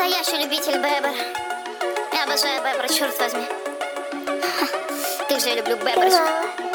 Настоящий любитель Бебер. Я обожаю Бебер, черт возьми. Ты же я люблю Бебер.